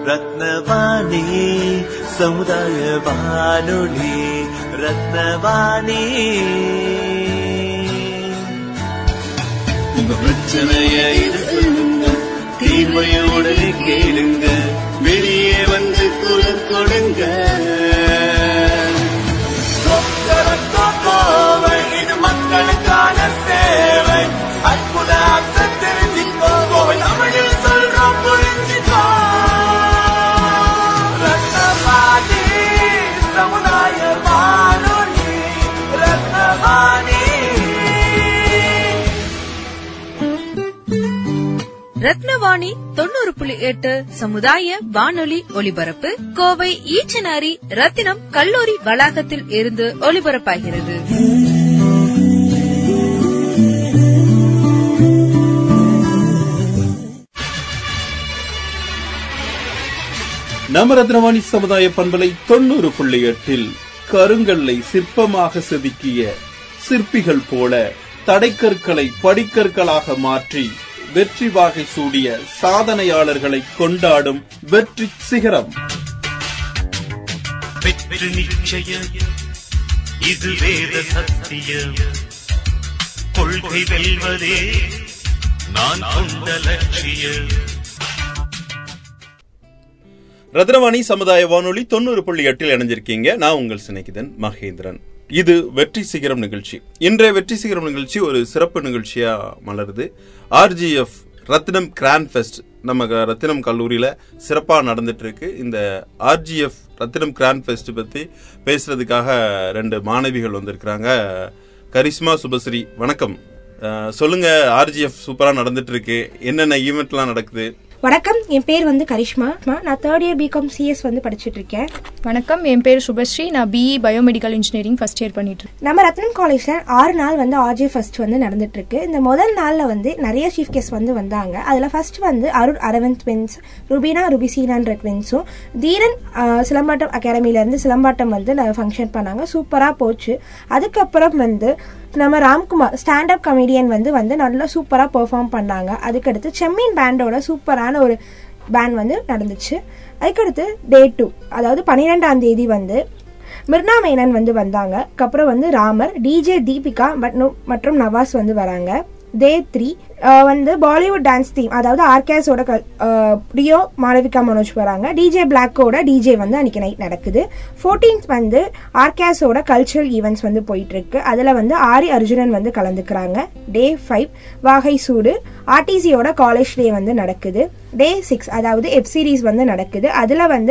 ரத்னவாணி சமுதாய வானொலி. ரத்னவாணி உங்க பிரச்சனைய சொல்லுங்க, தீர்வையோடனே கேளுங்க, வெளியே வந்து குரல் கொடுங்க. இது மக்களுக்கான சேவை. அற்புத தெரிஞ்சுக்கோ, தமிழில் சொல்றோம் புரிஞ்சுக்கோ. ரத்னவாணி சமுதாய வானொலி. ரத்னவாணி. ரத்னவாணி 90.8 சமுதாய வானொலி ஒலிபரப்பு கோவை ஈச்சனாரி ரத்தினம் கல்லூரி வளாகத்தில் இருந்து ஒலிபரப்பாகிறது. நம்ம ரத்னவாணி சமுதாய பண்பலை 90.8 கருங்கல்லை சிற்பமாக செதுக்கிய சிற்பிகள் போல தடைக்கற்களை படிக்கற்களாக மாற்றி வெற்றி வாகை சூடிய சாதனையாளர்களை கொண்டாடும் வெற்றி சிகரம். வெற்றி நிச்சயம், இது வேத சத்தியம். கொள்கை வெல்வதே நான் கொண்ட லட்சியம். ரத்னவாணி சமுதாய வானொலி 90.8 இணைஞ்சிருக்கீங்க. நான் உங்கள் சிநேகிதன் மகேந்திரன். இது வெற்றி சிகரம் நிகழ்ச்சி. இன்றைய வெற்றி சிகரம் நிகழ்ச்சி ஒரு சிறப்பு நிகழ்ச்சியா மலருது. RGF ரத்தினம் கிராண்ட் ஃபெஸ்ட் நம்ம ரத்தினம் கல்லூரியில சிறப்பா நடந்துட்டு இருக்கு. இந்த RGF ரத்தினம் கிராண்ட் ஃபெஸ்ட் பத்தி பேசுறதுக்காக 2 மாணவிகள் வந்திருக்கிறாங்க. கரிஷ்மா, சுபஸ்ரீ, வணக்கம். சொல்லுங்க, RGF சூப்பரா நடந்துட்டு இருக்கு, என்னென்ன ஈவெண்ட்லாம் நடக்குது? வணக்கம், என் பேர் வந்து கரிஷ்மா. நான் 3rd இயர் பிகாம் CS வந்து படிச்சுட்டு இருக்கேன். வணக்கம், என் பேர் சுபஸ்ரீ. நான் BE biomedical engineering first year பண்ணிட்டு இருக்கேன். நம்ம ரத்னம் காலேஜ்ல 6 நாள் வந்து RGF ஃபர்ஸ்ட் வந்து நடந்துட்டு இருக்கு. இந்த முதல் நாள்ல வந்து நிறைய சீஃப் கெஸ்ட் வந்து வந்தாங்க. அதுல ஃபர்ஸ்ட் வந்து அருண் அரவிந்த் ட்வின்ஸ், ருபீனா ருபிசீனான்ற ட்வின்ஸும், தீரன் சிலம்பாட்டம் அகாடமில இருந்து சிலம்பாட்டம் வந்து ஃபங்க்ஷன் பண்ணாங்க. சூப்பரா போச்சு. அதுக்கப்புறம் வந்து நம்ம ராம்குமார் ஸ்டாண்டப் கமெடியன் வந்து நல்லா சூப்பரா பெர்ஃபார்ம் பண்ணாங்க. அதுக்கடுத்து செம்மீன் பேண்டோட சூப்பரான ஒரு பேண்ட் வந்து நடந்துச்சு. அதுக்கடுத்து Day 2, அதாவது 12ஆம் தேதி வந்து மிர்னா மேனன் வந்து வந்தாங்க. அதுக்கப்புறம் வந்து ராமர், DJ தீபிகா மற்றும் நவாஸ் வந்து வராங்க. Day 3 வந்து பாலிவுட் டான்ஸ் தீம், அதாவது ஆர்கேஸோட ரியோ மாளவிகா மனோஜ் வராங்க. DJ பிளாக்கோட DJ வந்து அன்னைக்கு நைட் நடக்குது. 14th வந்து ஆர்கேஸோட கல்ச்சரல் ஈவெண்ட்ஸ் வந்து போயிட்டு இருக்கு. அதுல வந்து ஆரி அர்ஜுனன் வந்து கலந்துக்கிறாங்க. Day 5 வாகை சூடு RTCயோட காலேஜ் டே வந்து நடக்குது. Day 6 அதாவது வெப் சீரிஸ் வந்து நடக்குது. அதுல வந்து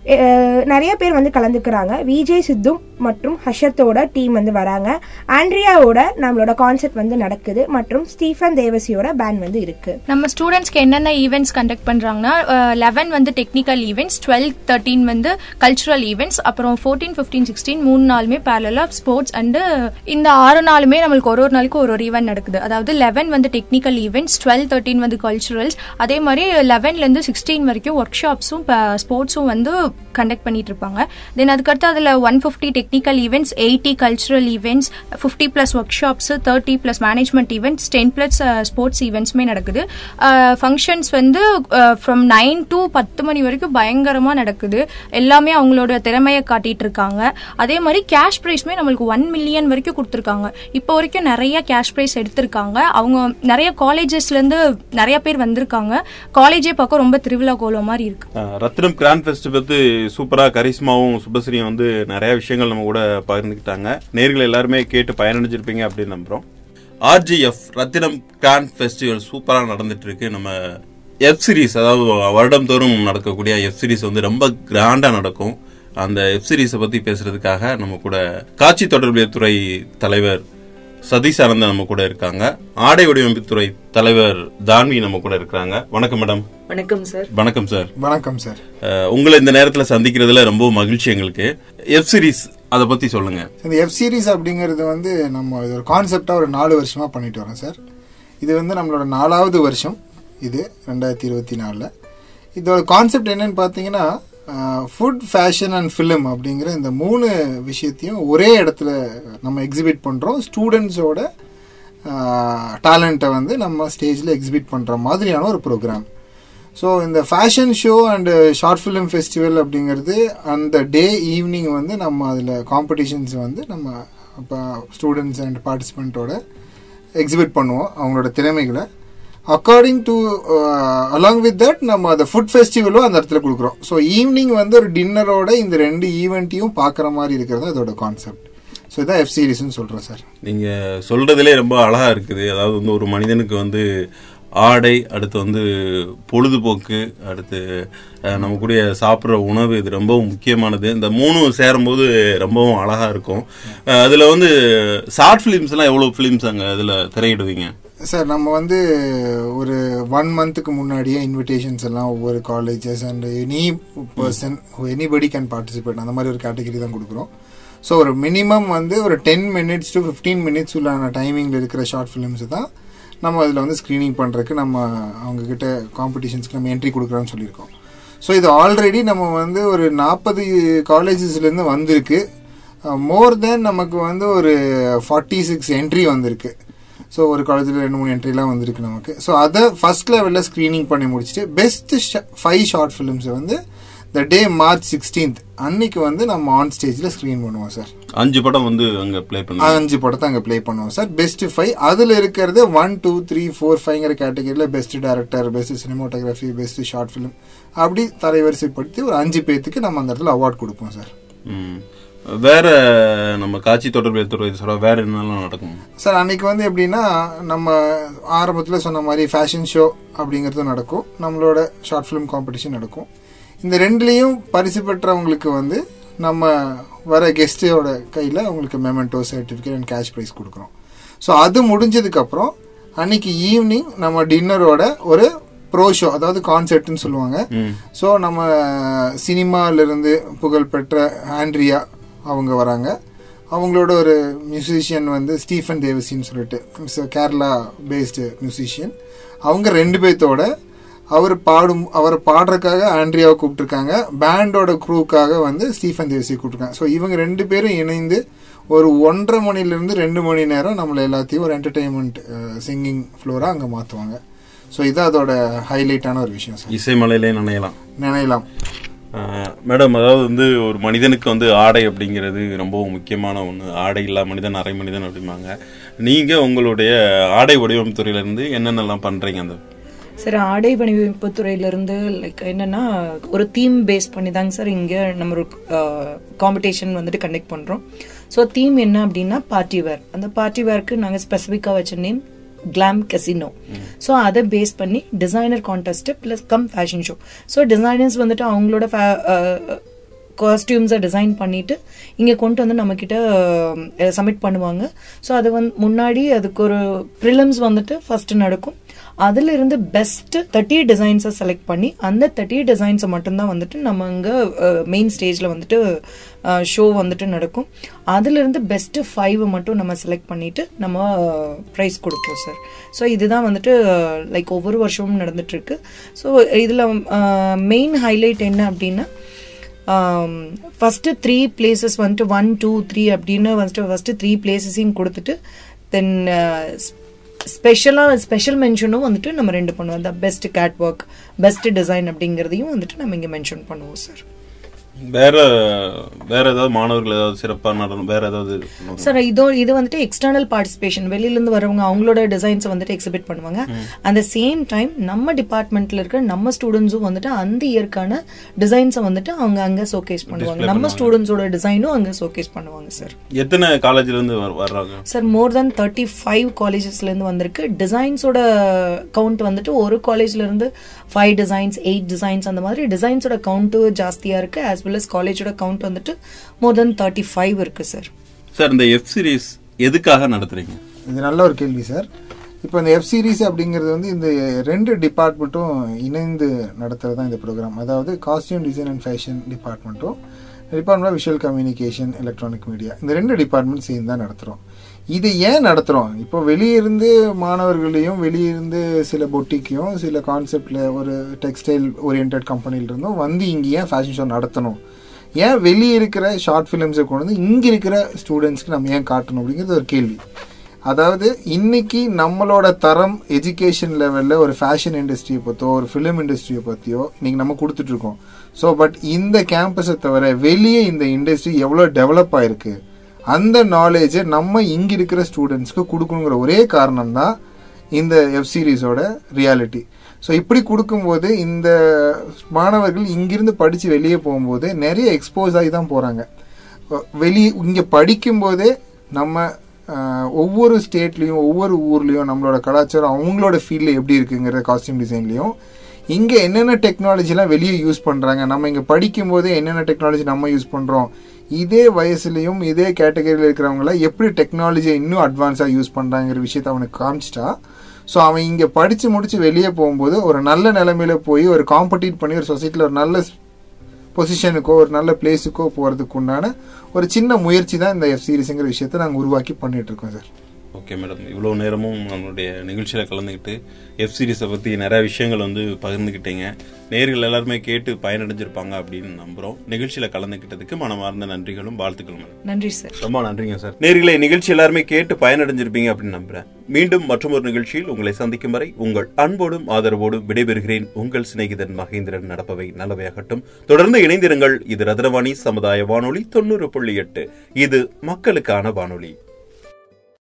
நிறைய பேர் வந்து கலந்துக்கிறாங்க. விஜய் சித்து மற்றும் ஹர்ஷத்தோட டீம் வந்து வராங்க. ஆண்ட்ரியாவோட நம்மளோட கான்செப்ட் வந்து நடக்குது மற்றும் ஸ்டீஃபன் தேவசியோட பேண்ட் வந்து இருக்கு. நம்ம ஸ்டூடெண்ட்ஸ்க்கு என்னென்ன ஈவெண்ட்ஸ் கண்டக்ட் பண்றாங்கன்னா 11 வந்து டெக்னிக்கல் ஈவெண்ட்ஸ், 12, 13 வந்து கல்ச்சுரல் ஈவெண்ட்ஸ், அப்புறம் 14, 15, 16 3 நாளுமே பேரலா ஸ்போர்ட்ஸ் அண்ட் இந்த 6 நாளுமே நம்மளுக்கு ஒரு நாளைக்கு ஒரு ஈவெண்ட் நடக்குது. அதாவது 11 வந்து டெக்னிக்கல் ஈவெண்ட்ஸ், 12, 13 வந்து கல்ச்சுரல்ஸ், அதே மாதிரி 11ல இருந்து 16 வரைக்கும் ஒர்க் ஷாப்ஸும் ஸ்போர்ட்ஸும் வந்து கண்டக்ட் பண்ணிட்டு இருப்பாங்க. தென் அதுக்கடுத்து அதுல 150 technical events, 80 cultural events, 50+ workshops, 30+ management events, 10+ sports ஈவெண்ட்ஸ்மே நடக்குது. ஃபங்க்ஷன்ஸ் வந்து ஃப்ரம் 9 to 10 மணி வரைக்கும் பயங்கரமா நடக்குது. எல்லாமே அவங்களோட திறமையை காட்டிட்டு இருக்காங்க. அதே மாதிரி கேஷ் பிரைஸ்மே நம்மளுக்கு 1 மில்லியன் வரைக்கும் கொடுத்துருக்காங்க. இப்போ வரைக்கும் நிறைய கேஷ் பிரைஸ் எடுத்திருக்காங்க. அவங்க நிறைய காலேஜஸ்ல இருந்து நிறைய பேர் வந்திருக்காங்க. காலேஜே பார்க்க ரொம்ப திருவிழா கோலம் மாதிரி இருக்கு. ரத்னம் கிராண்ட் ஃபெஸ்ட் பத்தி சூப்பரா கரிஷ்மாவும் சுபஸ்ரீயும் வந்து நிறைய விஷயங்கள் நம்ம கூட பகிர்ந்துக்கிட்டாங்க. நேர்கள் எல்லாருமே கேட்டு பயனடைஞ்சிருப்பீங்க அப்படின்னு நம்புறோம். RGF ரத்தினம் கிராண்ட் ஃபெஸ்டிவல் சூப்பரா நடந்துட்டு இருக்கு. நம்ம வெப் சீரிஸ், அதாவது வருடம் தோறும் நடக்கக்கூடிய வெப் சீரிஸ் வந்து ரொம்ப கிராண்டா நடக்கும். அந்த வெப் சீரிஸை பத்தி பேசுறதுக்காக நம்ம கூட காட்சி தொடர்பு துறை தலைவர் சதீஷ் ஆனந்த் நம்ம கூட இருக்காங்க. ஆடை வடிவமைப்பு துறை தலைவர் தான்வி நம்ம கூட இருக்காங்க. வணக்கம் மேடம். வணக்கம் சார். வணக்கம் சார். வணக்கம் சார். உங்களை இந்த நேரத்துல சந்திக்கிறதுல ரொம்ப மகிழ்ச்சி எங்களுக்கு. வெப் சீரிஸ் அதை பத்தி சொல்லுங்க. இந்த வெப் சீரிஸ் அப்படிங்கிறது வந்து நம்ம இது ஒரு கான்செப்டா ஒரு 4 வருஷமா பண்ணிட்டு வரோம் சார். இது வந்து நம்மளோட 4வது வருஷம் இது 2024. இதோட கான்செப்ட் என்னன்னு பாத்தீங்கன்னா ஃபுட், ஃபேஷன் அண்ட் ஃபிலிம் அப்படிங்கிற இந்த 3 விஷயத்தையும் ஒரே இடத்துல நம்ம எக்ஸிபிட் பண்ணுறோம். ஸ்டூடெண்ட்ஸோட டேலண்ட்டை வந்து நம்ம ஸ்டேஜில் எக்ஸிபிட் பண்ணுற மாதிரியான ஒரு ப்ரோக்ராம். ஸோ இந்த fashion show and short film festival அப்படிங்கிறது அந்த டே ஈவினிங் வந்து நம்ம அதில் காம்படிஷன்ஸ் வந்து நம்ம இப்போ ஸ்டூடெண்ட்ஸ் அண்ட் பார்ட்டிசிபெண்ட்டோட எக்ஸிபிட் பண்ணுவோம் அவங்களோட திறமைகளை. According to along with that நம்ம அந்த ஃபுட் ஃபெஸ்டிவலும் அந்த இடத்துல கொடுக்குறோம். ஸோ ஈவினிங் வந்து ஒரு டின்னரோட இந்த 2 ஈவெண்ட்டையும் பார்க்குற மாதிரி இருக்கிறது அதோட கான்செப்ட். ஸோ இதான் எஃப் சீரிஸ்ன்னு சொல்கிறோம் சார். நீங்கள் சொல்கிறதுலே ரொம்ப அழகாக இருக்குது. அதாவது வந்து ஒரு மனிதனுக்கு வந்து ஆடை, அடுத்து வந்து பொழுதுபோக்கு, அடுத்து நம்ம கூடிய சாப்பிட்ற உணவு, இது ரொம்பவும் முக்கியமானது. இந்த 3 சேரும்போது ரொம்பவும் அழகாக இருக்கும். அதில் வந்து ஷார்ட் ஃபிலிம்ஸ்லாம் எவ்வளோ ஃபிலிம்ஸ் அங்கே அதில் திரையிடுவீங்க சார்? நம்ம வந்து ஒரு 1 மந்த்துக்கு முன்னாடியே இன்விடேஷன்ஸ் எல்லாம் ஒவ்வொரு colleges and any person anybody can participate அந்த மாதிரி ஒரு கேட்டகரி தான் கொடுக்குறோம். ஸோ ஒரு மினிமம் வந்து ஒரு 10 minutes to 15 minutes உள்ளான டைமிங்கில் இருக்கிற ஷார்ட் ஃபிலிம்ஸ் தான் நம்ம அதில் வந்து ஸ்க்ரீனிங் பண்ணுறதுக்கு நம்ம அவங்கக்கிட்ட காம்படிஷன்ஸ்க்கு நம்ம என்ட்ரி கொடுக்குறோன்னு சொல்லியிருக்கோம். ஸோ இது ஆல்ரெடி நம்ம வந்து ஒரு 40 காலேஜஸ்லேருந்து வந்திருக்கு. மோர் தென் நமக்கு வந்து ஒரு 46 என்ட்ரி வந்திருக்கு. ஸோ ஒரு காலேஜில் 2-3 என்ட்ரிலாம் வந்திருக்கு நமக்கு. ஸோ அதை ஃபர்ஸ்ட் லெவலில் ஸ்க்ரீனிங் பண்ணி முடிச்சுட்டு பெஸ்ட் 5 ஷார்ட் ஃபிலிம்ஸை வந்து த டே March 16th அன்னைக்கு வந்து நம்ம ஆன் ஸ்டேஜில் ஸ்க்ரீன் பண்ணுவோம் சார். 5 படம் வந்து அங்கே ப்ளே பண்ணுவோம். 5 படத்தை அங்கே ப்ளே பண்ணுவோம் சார். பெஸ்ட் 5 அதில் இருக்கிறது 1, 2, 3, 4, 5ங்கிற கேட்டகரியில் best director, best cinematography, best short film அப்படி தரைவரிசைப்படுத்தி ஒரு 5 பேத்துக்கு நம்ம அந்த இடத்துல அவார்ட் கொடுப்போம் சார். வேற நம்ம காட்சி தொடர்பு துறை சொல்ல வேற என்னெல்லாம் நடக்கும் சார்? அன்னைக்கு வந்து எப்படின்னா நம்ம ஆரம்பத்தில் சொன்ன மாதிரி ஃபேஷன் ஷோ அப்படிங்கிறது நடக்கும், நம்மளோட ஷார்ட் ஃபிலிம் காம்படிஷன் நடக்கும். இந்த 2லேயும் பரிசு பெற்றவங்களுக்கு வந்து நம்ம வர கெஸ்டோட கையில் அவங்களுக்கு memento, certificate and cash prize கொடுக்குறோம். ஸோ அது முடிஞ்சதுக்கப்புறம் அன்னைக்கு ஈவினிங் நம்ம டின்னரோட ஒரு ப்ரோ ஷோ, அதாவது கான்சர்ட்னு சொல்லுவாங்க. ஸோ நம்ம சினிமாவிலிருந்து புகழ்பெற்ற ஆண்ட்ரியா அவங்க வராங்க. அவங்களோட ஒரு மியூசிஷியன் வந்து ஸ்டீஃபன் தேவசின்னு சொல்லிட்டு கேரளா பேஸ்டு மியூசிஷியன். அவங்க 2 பேர்த்தோட அவரை பாடுறதுக்காக ஆண்ட்ரியாவை கூப்பிட்டுருக்காங்க. பேண்டோட க்ரூக்காக வந்து ஸ்டீஃபன் தேவசியை கூப்பிட்டுருக்காங்க. ஸோ இவங்க 2 பேரும் இணைந்து ஒரு 1.5 மணிலேருந்து 2 மணி நேரம் நம்மளை எல்லாத்தையும் ஒரு என்டர்டெயின்மெண்ட் சிங்கிங் ஃப்ளோராக அங்கே மாற்றுவாங்க. ஸோ இது அதோட ஹைலைட்டான ஒரு விஷயம் சார். இசைமலையிலே நினையலாம். மேடம், அதாவது வந்து ஒரு மனிதனுக்கு வந்து ஆடை அப்படிங்கிறது ரொம்பவும் முக்கியமான ஒன்று. ஆடை இல்லா மனிதன் அரை மனிதன் அப்படிம்பாங்க. நீங்கள் உங்களுடைய ஆடை வடிவமைப்பு துறையிலேருந்து என்னென்னலாம் பண்ணுறீங்க? அந்த சார் ஆடை வடிவமைப்பு துறையிலிருந்து லைக் என்னன்னா ஒரு தீம் பேஸ் பண்ணி தாங்க சார் இங்கே நம்ம ஒரு காம்படிஷன் வந்துட்டு கண்டக்ட் பண்ணுறோம். ஸோ தீம் என்ன அப்படின்னா பார்ட்டி வேர். அந்த பார்ட்டி வேருக்கு நாங்கள் ஸ்பெசிஃபிக்காக வச்ச நேம் கிளாம் கசினோ. ஸோ அதை பேஸ் பண்ணி designer contest plus fashion show. So designers வந்துட்டு அவங்களோட காஸ்டியூம்ஸை டிசைன் பண்ணிட்டு இங்கே கொண்டு வந்து நம்மக்கிட்ட சப்மிட் பண்ணுவாங்க. ஸோ அது வந்து முன்னாடி அதுக்கு ஒரு ப்ரிலிம்ஸ் வந்துட்டு ஃபர்ஸ்ட் நடக்கும். அதுல இருந்து பெஸ்ட் 30 டிசைன்ஸை செலக்ட் பண்ணி அந்த 30 டிசைன்ஸை மட்டும்தான் வந்துட்டு நம்ம இங்கே மெயின் ஸ்டேஜில் வந்துட்டு ஷோ வந்துட்டு நடக்கும். அதுல இருந்து பெஸ்ட் 5 மட்டும் நம்ம செலக்ட் பண்ணிட்டு நம்ம ப்ரைஸ் கொடுப்போம் சார். ஸோ இதுதான் வந்துட்டு லைக் ஒவ்வொரு வருஷமும் நடந்துட்டு இருக்கு. ஸோ இதில் மெயின் ஹைலைட் என்ன அப்படின்னா ஃபர்ஸ்ட் 3 பிளேசஸ் வந்துட்டு 1, 2, 3 அப்படின்னு வந்துட்டு ஃபர்ஸ்ட் 3 பிளேசஸையும் கொடுத்துட்டு தென் ஸ்பெஷல் மென்ஷனும் வந்துட்டு நம்ம 2 பண்ணுவோம். அந்த best CAD work, best design அப்படிங்கிறதையும் வந்துட்டு நம்ம இங்கே மென்ஷன் பண்ணுவோம் சார். வேற ஏதாவது மாணவர்கள் ஏதாவது சிறப்பாக நடனம் வேற ஏதாவது சார்? இது வந்துட்டு எக்ஸ்டர்னல் பார்ட்டிசிபேஷன், வெளியிலேருந்து வரவங்க அவங்களோட டிசைன்ஸை வந்துட்டு எக்ஸிபிட் பண்ணுவாங்க. அந்த சேம் டைம் நம்ம டிபார்ட்மெண்ட்ல இருக்க நம்ம ஸ்டூடெண்ட்ஸும் வந்துட்டு அந்த இயற்கான டிசைன்ஸை வந்துட்டு அவங்க அங்கே ஷோகேஸ் பண்ணுவாங்க. நம்ம ஸ்டூடெண்ட்ஸோட டிசைனும் அங்கே ஷோகேஸ் பண்ணுவாங்க சார். எத்தனை காலேஜ்ல இருந்து வர்றாங்க சார்? மோர் தென் 35 காலேஜஸ்ல இருந்து வந்திருக்கு. டிசைன்ஸோட கவுண்ட் வந்துட்டு ஒரு காலேஜ்ல இருந்து 5 டிசைன்ஸ், 8 டிசைன்ஸ் அந்த மாதிரி டிசைன்ஸோட கவுண்ட் ஜாஸ்தியா இருக்கு. as well as காலேஜோட கவுண்ட் வந்துட்டு மோர் தென் 35 இருக்கு சார். சார், இந்த எஃப் சீரிஸ் எதுக்காக நடத்துறீங்க? இது நல்ல ஒரு கேள்வி சார். இப்போ இந்த எஃப் சீரிஸ் அப்படிங்கிறது வந்து இந்த 2 டிபார்ட்மெண்ட்டும் இணைந்து நடத்துறது தான் இந்த ப்ரோக்ராம். அதாவது காஸ்டியூம் டிசைன் அண்ட் ஃபேஷன் டிபார்ட்மெண்ட்டும் department of visual communication, electronic media, இந்த 2 டிபார்ட்மெண்ட் சேர்ந்து தான் நடத்துகிறோம். இது ஏன் நடத்துகிறோம்? இப்போ வெளியிருந்து மாணவர்களையும் வெளியிருந்து சில பொட்டிக்கையும் சில கான்செப்டில் ஒரு டெக்ஸ்டைல் ஓரியன்ட் கம்பெனிலிருந்தும் வந்து இங்கே ஏன் ஃபேஷன் ஷோ நடத்தணும், ஏன் வெளியே இருக்கிற ஷார்ட் ஃபிலிம்ஸை கொண்டு வந்து இங்கே இருக்கிற ஸ்டூடெண்ட்ஸ்க்கு நம்ம ஏன் காட்டணும் அப்படிங்கிறது ஒரு கேள்வி. அதாவது இன்னைக்கு நம்மளோட தரம் எஜுகேஷன் லெவலில் ஒரு ஃபேஷன் இண்டஸ்ட்ரியை பற்றியோ ஒரு ஃபிலிம் இண்டஸ்ட்ரியை பற்றியோ இன்னைக்கு நம்ம கொடுத்துட்ருக்கோம். ஸோ பட் இந்த கேம்பஸை தவிர வெளியே இந்த இண்டஸ்ட்ரி எவ்வளோ டெவலப் ஆயிருக்கு, அந்த நாலேஜை நம்ம இங்கே இருக்கிற ஸ்டூடெண்ட்ஸ்க்கு கொடுக்கணுங்கிற ஒரே காரணம் தான் இந்த வெப் சீரிஸோட ரியாலிட்டி. ஸோ இப்படி கொடுக்கும்போது இந்த மாணவர்கள் இங்கிருந்து படித்து வெளியே போகும்போது நிறைய எக்ஸ்போஸ் ஆகி தான் போகிறாங்க. வெளியே இங்கே படிக்கும்போதே நம்ம ஒவ்வொரு ஸ்டேட்லேயும் ஒவ்வொரு ஊர்லேயும் நம்மளோட கலாச்சாரம் அவங்களோட ஃபீல்டில் எப்படி இருக்குங்கிற காஸ்டியூம் டிசைன்லேயும் இங்கே என்னென்ன டெக்னாலஜிலாம் வெளியே யூஸ் பண்ணுறாங்க, நம்ம இங்கே படிக்கும்போதே என்னென்ன டெக்னாலஜி நம்ம யூஸ் பண்ணுறோம், இதே வயசுலையும் இதே கேட்டகரியில் இருக்கிறவங்கள எப்படி டெக்னாலஜியை இன்னும் அட்வான்ஸாக யூஸ் பண்ணுறாங்கிற விஷயத்தை அவனுக்கு காமிச்சிட்டா, ஸோ அவன் இங்கே படித்து முடித்து வெளியே போகும்போது ஒரு நல்ல நிலைமையில போய் ஒரு காம்படிட் பண்ணி ஒரு சொசைட்டியில் ஒரு நல்ல பொசிஷனுக்கோ ஒரு நல்ல பிளேஸுக்கோ போகிறதுக்கு உண்டான ஒரு சின்ன முயற்சி தான் இந்த வெப் சீரிஸுங்கிற விஷயத்தை நாங்கள் உருவாக்கி பண்ணிட்டு இருக்கோம் சார். ஓகே மேடம், இவ்வளோ நேரமும் நம்மளுடைய நிகழ்ச்சியில் கலந்துக்கிட்டு வெப் சீரிஸை பற்றி நிறைய விஷயங்கள் வந்து பகிர்ந்துக்கிட்டீங்க. நேர்கள் எல்லாருமே கேட்டு பயனடைஞ்சிருப்பாங்க அப்படின்னு நம்புகிறோம். நிகழ்ச்சியில் கலந்துக்கிட்டதுக்கு மனமார்ந்த நன்றிகளும் வாழ்த்துக்களும் மேடம். நன்றி சார். ரொம்ப நன்றிங்க சார். நேர்களை நிகழ்ச்சி எல்லாருமே கேட்டு பயனடைஞ்சிருப்பீங்க அப்படின்னு நம்புறேன். மீண்டும் மற்றொரு நிகழ்ச்சியில் உங்களை சந்திக்கும் வரை உங்கள் அன்போடும் ஆதரவோடும் விடைபெறுகிறேன். உங்கள் சிநேகிதன் மகேந்திரன். நடப்பவை நல்லவையாகட்டும். தொடர்ந்து இணைந்திருங்கள். இது ரத்னவாணி சமுதாய வானொலி 90.8. இது மக்களுக்கான வானொலி.